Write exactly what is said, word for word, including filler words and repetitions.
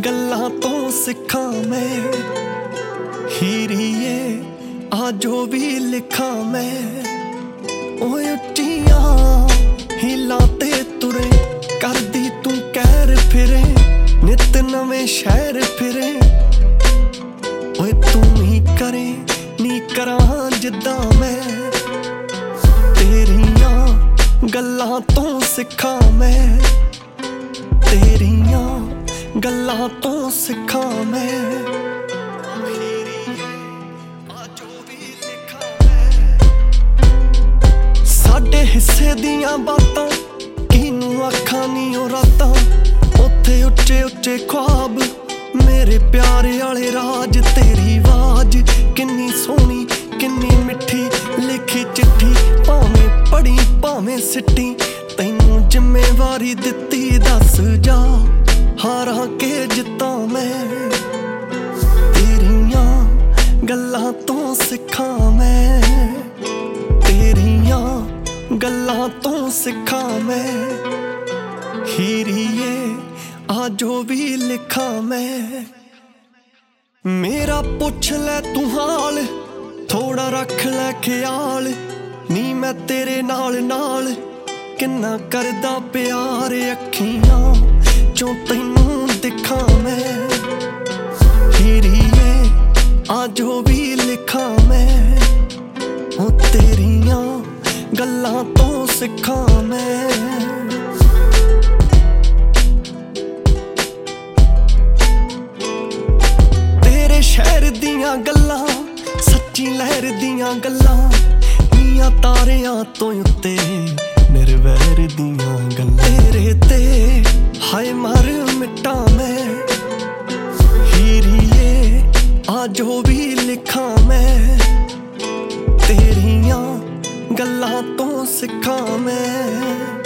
गल्लां तो सिखां मैं हीरीए आ जो भी लिखा मैं ओए उच्चियां हिलां ते तुरे करदी तू कहर फिरे नित नवें शहर फिरे ओए तू ही करे नी करां जिद्दां मैं तेरियां गल्लां तो सिखां मैं तेरियां गल्लां तो सिखां मैं साडे हिस्से दियां बातां किनू आखां नी ओ रातां उत्थे उच्चे उच्चे ख्वाब मेरे प्यारे आले राज तेरी आवाज किन्नी सोहनी किन्नी मिठी लिखी चिट्ठी भावें पढ़ी भावें सिट्टी तैनू जिम्मेवारी दित्ती दस जा हारां के जित्तां मैं तेरियां गल्लां तो सिखां मैं तेरियां गल्लां तो सिखां मैं हीरीए आ जो भी लिखां मैं मेरा पुछ ले तू हाल थोड़ा रख ले ख्याल नी मैं तेरे नाल नाल किन्ना करदा प्यार अखियां चों तैनू दिखां मैं हीरीए आ जो भी लिखां मैं ओ तेरियां गल्लां तो सिखां मैं तेरे शहर दियां गल्लां सच्ची लहर दियां गल्लां नियां तारियां तो उत्ते निर्वैर दियां गल्लां तेरे ते हाय मर मिटा मैं हीरीए आ जो भी लिखां मैं तेरियां गल्लां तो सिखां मैं।